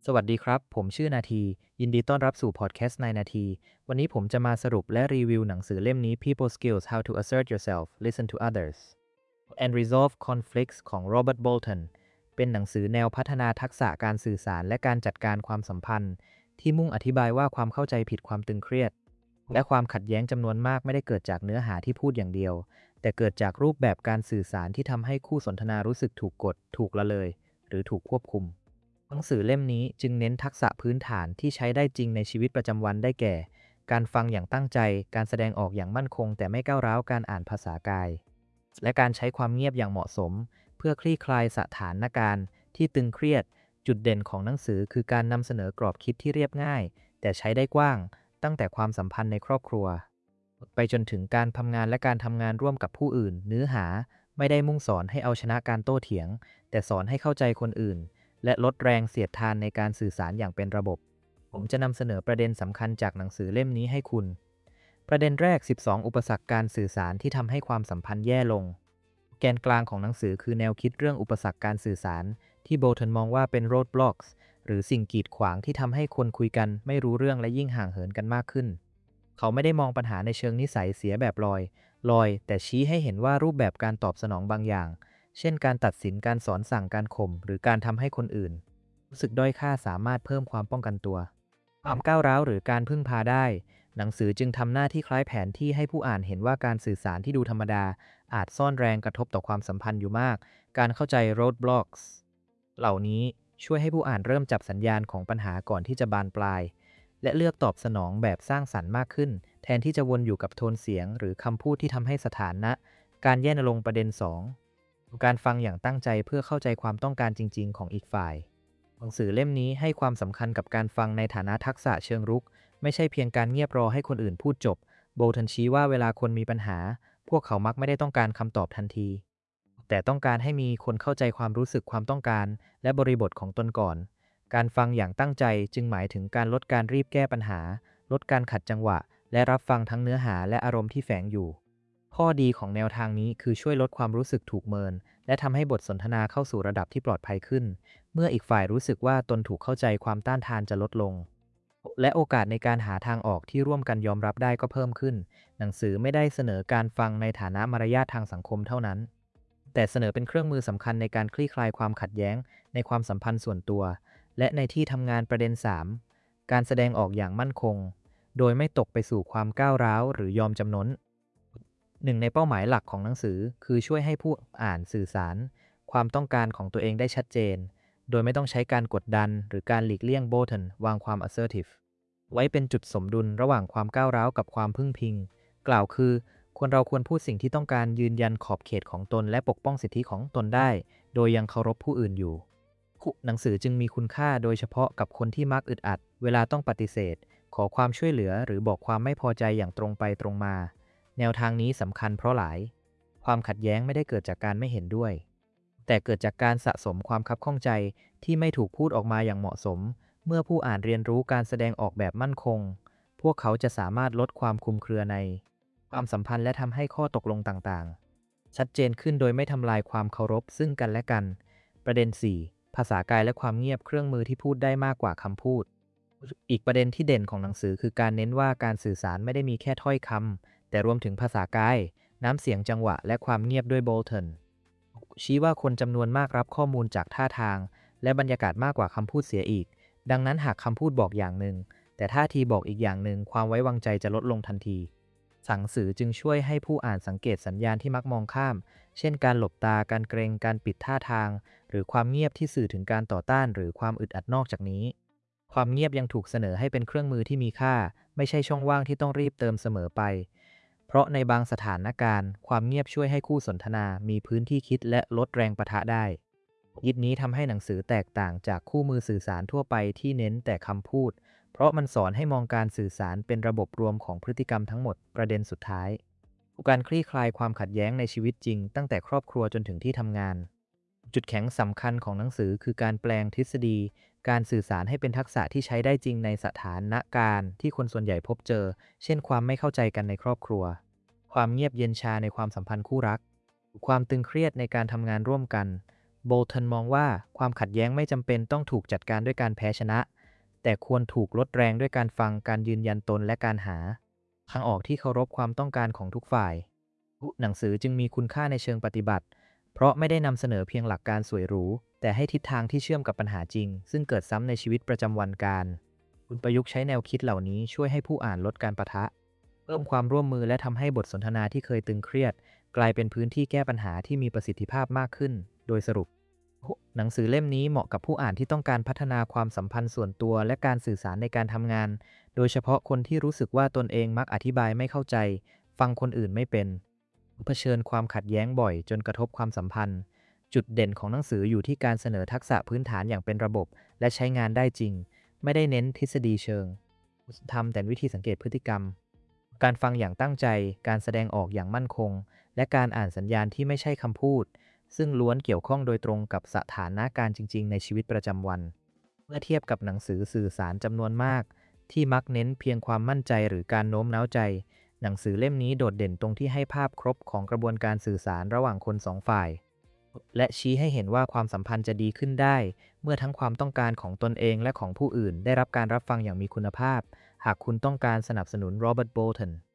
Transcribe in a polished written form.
สวัสดีครับผมชื่อนาทียินดีต้อนรับสู่พอดแคสต์ในนาทีวันนี้ผมจะมาสรุปและรีวิวหนังสือเล่มนี้ People Skills How to Assert Yourself Listen to Others and Resolve Conflicts ของ Robert Bolton เป็นหนังสือแนวพัฒนาทักษะการสื่อสารและการจัดการความสัมพันธ์ที่มุ่งอธิบายว่าความเข้าใจผิดความตึงเครียดและความขัดแย้งจำนวนมากไม่ได้เกิดจากเนื้อหาที่พูดอย่างเดียวแต่เกิดจากรูปแบบการสื่อสารที่ทำให้คู่สนทนารู้สึกถูกกดถูกละเลยหรือถูกควบคุม หนังสือเล่มนี้จึงเน้นทักษะพื้นฐานที่ใช้ได้จริงในชีวิตประจำวันได้แก่การฟังอย่างตั้งใจการแสดงออกอย่างมั่นคงแต่ไม่ก้าวร้าวการอ่านภาษากายและการใช้ความเงียบอย่างเหมาะสมเพื่อคลี่คลายสถานการณ์ที่ตึงเครียดจุดเด่นของหนังสือคือการนำเสนอกรอบคิดที่เรียบง่ายแต่ใช้ได้กว้างตั้งแต่ความสัมพันธ์ในครอบครัวไปจนถึงการทำงานและการทำงานร่วมกับผู้อื่นเนื้อหาไม่ได้มุ่งสอนให้เอาชนะการโต้เถียงแต่สอนให้เข้าใจคนอื่น และลดแรงเสียดทานในการสื่อสารอย่างเป็นระบบ ผมจะนำเสนอประเด็นสำคัญจากหนังสือเล่มนี้ให้คุณ ประเด็นแรก 12 อุปสรรคการสื่อสารที่ทำให้ความสัมพันธ์แย่ลง แกนกลางของหนังสือคือแนวคิดเรื่องอุปสรรคการสื่อสารที่โบลตันมองว่าเป็น roadblocks หรือสิ่งกีดขวางที่ทำให้คนคุยกันไม่รู้เรื่องและยิ่งห่างเหินกันมากขึ้น เขาไม่ได้มองปัญหาในเชิงนิสัยเสียแบบลอยแต่ชี้ให้เห็นว่ารูปแบบการตอบสนองบางอย่างเช่นการตัดสินการสอนสั่งการข่มหรือการทำให้คนอื่นรู้สึกด้อยค่าสามารถเพิ่มความป้องกันตัวความก้าวร้าวหรือการพึ่งพาได้หนังสือจึงทำหน้าที่คล้ายแผนที่ให้ผู้อ่านเห็นว่าการสื่อสารที่ดูธรรมดาอาจซ่อนแรงกระทบต่อความสัมพันธ์อยู่มากการเข้าใจ roadblocks เหล่านี้ช่วยให้ผู้อ่านเริ่มจับสัญญาณของปัญหาก่อนที่จะบานปลายและเลือกตอบสนองแบบสร้างสรรค์มากขึ้นแทนที่จะวนอยู่กับโทนเสียงหรือคำพูดที่ทำให้สถานะการแย่ลงประเด็น2การฟังอย่างตั้งใจเพื่อเข้าใจความต้องการจริงๆของอีกฝ่ายหนังสือเล่มนี้ให้ความสำคัญกับการฟังในฐานะทักษะเชิงรุกไม่ใช่เพียงการเงียบรอให้คนอื่นพูดจบโบลตันชี้ว่าเวลาคนมีปัญหาพวกเขามักไม่ได้ต้องการคำตอบทันทีแต่ต้องการให้มีคนเข้าใจความรู้สึกความต้องการและบริบทของตนก่อนการฟังอย่างตั้งใจจึงหมายถึงการลดการรีบแก้ปัญหาลดการขัดจังหวะและรับฟังทั้งเนื้อหาและอารมณ์ที่แฝงอยู่ข้อดีของแนวทางนี้คือช่วยลดความรู้สึกถูกเมินและทำให้บทสนทนาเข้าสู่ระดับที่ปลอดภัยขึ้นเมื่ออีกฝ่ายรู้สึกว่าตนถูกเข้าใจความต้านทานจะลดลงและโอกาสในการหาทางออกที่ร่วมกันยอมรับได้ก็เพิ่มขึ้นหนังสือไม่ได้เสนอการฟังในฐานะมารยาททางสังคมเท่านั้นแต่เสนอเป็นเครื่องมือสำคัญในการคลี่คลายความขัดแย้งในความสัมพันธ์ส่วนตัวและในที่ทำงานประเด็น3การแสดงออกอย่างมั่นคงโดยไม่ตกไปสู่ความก้าวร้าวหรือยอมจำนนหนึ่งในเป้าหมายหลักของหนังสือคือช่วยให้ผู้อ่านสื่อสารความต้องการของตัวเองได้ชัดเจนโดยไม่ต้องใช้การกดดันหรือการหลีกเลี่ยงโบลตันวางความ assertive ไว้เป็นจุดสมดุลระหว่างความก้าวร้าวกับความพึ่งพิงกล่าวคือเราควรพูดสิ่งที่ต้องการยืนยันขอบเขตของตนและปกป้องสิทธิของตนได้โดยยังเคารพผู้อื่นอยู่หนังสือจึงมีคุณค่าโดยเฉพาะกับคนที่มักอึดอัดเวลาต้องปฏิเสธขอความช่วยเหลือหรือบอกความไม่พอใจอย่างตรงไปตรงมาแนวทางนี้สำคัญเพราะหลายความขัดแย้งไม่ได้เกิดจากการไม่เห็นด้วยแต่เกิดจากการสะสมความคับข้องใจที่ไม่ถูกพูดออกมาอย่างเหมาะสมเมื่อผู้อ่านเรียนรู้การแสดงออกแบบมั่นคงพวกเขาจะสามารถลดความคลุมเครือในความสัมพันธ์และทำให้ข้อตกลงต่างๆชัดเจนขึ้นโดยไม่ทำลายความเคารพซึ่งกันและกันประเด็น4ภาษากายและความเงียบเครื่องมือที่พูดได้มากกว่าคำพูดอีกประเด็นที่เด่นของหนังสือคือการเน้นว่าการสื่อสารไม่ได้มีแค่ถ้อยคำแต่รวมถึงภาษากายน้ำเสียงจังหวะและความเงียบด้วยโบลตันชี้ว่าคนจำนวนมากรับข้อมูลจากท่าทางและบรรยากาศมากกว่าคำพูดเสียอีกดังนั้นหากคำพูดบอกอย่างหนึ่งแต่ท่าทีบอกอีกอย่างหนึ่งความไว้วางใจจะลดลงทันทีหนังสือจึงช่วยให้ผู้อ่านสังเกตสัญญาณที่มักมองข้ามเช่นการหลบตาการเกรงการปิดท่าทางหรือความเงียบที่สื่อถึงการต่อต้านหรือความอึดอัดนอกจากนี้ความเงียบยังถูกเสนอให้เป็นเครื่องมือที่มีค่าไม่ใช่ช่องว่างที่ต้องรีบเติมเสมอไปเพราะในบางสถานการณ์ความเงียบช่วยให้คู่สนทนามีพื้นที่คิดและลดแรงปะทะได้ยิดนี้ทำให้หนังสือแตกต่างจากคู่มือสื่อสารทั่วไปที่เน้นแต่คำพูดเพราะมันสอนให้มองการสื่อสารเป็นระบบรวมของพฤติกรรมทั้งหมดประเด็นสุดท้ายการคลี่คลายความขัดแย้งในชีวิตจริงตั้งแต่ครอบครัวจนถึงที่ทำงานจุดแข็งสำคัญของหนังสือคือการแปลงทฤษฎีการสื่อสารให้เป็นทักษะที่ใช้ได้จริงในสถานการณ์ที่คนส่วนใหญ่พบเจอเช่นความไม่เข้าใจกันในครอบครัวความเงียบเย็นชาในความสัมพันธ์คู่รักความตึงเครียดในการทำงานร่วมกันโบลตันมองว่าความขัดแย้งไม่จำเป็นต้องถูกจัดการด้วยการแพ้ชนะ แต่ควรถูกลดแรงด้วยการฟังการยืนยันตนและการหาทางออกที่เคารพความต้องการของทุกฝ่ายหนังสือจึงมีคุณค่าในเชิงปฏิบัติ เพราะไม่ได้นำเสนอเพียงหลักการสวยหรูแต่ให้ทิศทางที่เชื่อมกับปัญหาจริงซึ่งเกิดซ้ำในชีวิตประจำวันคุณประยุกต์ใช้แนวคิดเหล่านี้ช่วยให้ผู้อ่านลดการปะทะเพิ่มความร่วมมือและทำให้บทสนทนาที่เคยตึงเครียดกลายเป็นพื้นที่แก้ปัญหาที่มีประสิทธิภาพมากขึ้นโดยสรุปหนังสือเล่มนี้เหมาะกับผู้อ่านที่ต้องการพัฒนาความสัมพันธ์ส่วนตัวและการสื่อสารในการทำงานโดยเฉพาะคนที่รู้สึกว่าตนเองมักอธิบายไม่เข้าใจฟังคนอื่นไม่เป็นเผชิญความขัดแย้งบ่อยจนกระทบความสัมพันธ์จุดเด่นของหนังสืออยู่ที่การเสนอทักษะพื้นฐานอย่างเป็นระบบและใช้งานได้จริงไม่ได้เน้นทฤษฎีเชิงทำแต่วิธีสังเกตพฤติกรรมการฟังอย่างตั้งใจการแสดงออกอย่างมั่นคงและการอ่านสัญญาณที่ไม่ใช่คำพูดซึ่งล้วนเกี่ยวข้องโดยตรงกับสถานการณ์จริงๆในชีวิตประจำวันเมื่อเทียบกับหนังสือสื่อสารจำนวนมากที่มักเน้นเพียงความมั่นใจหรือการโน้มน้าวใจหนังสือเล่มนี้โดดเด่นตรงที่ให้ภาพครบของกระบวนการสื่อสารระหว่างคนสองฝ่ายและชี้ให้เห็นว่าความสัมพันธ์จะดีขึ้นได้เมื่อทั้งความต้องการของตนเองและของผู้อื่นได้รับการรับฟังอย่างมีคุณภาพหากคุณต้องการสนับสนุนโรเบิร์ต โบลตัน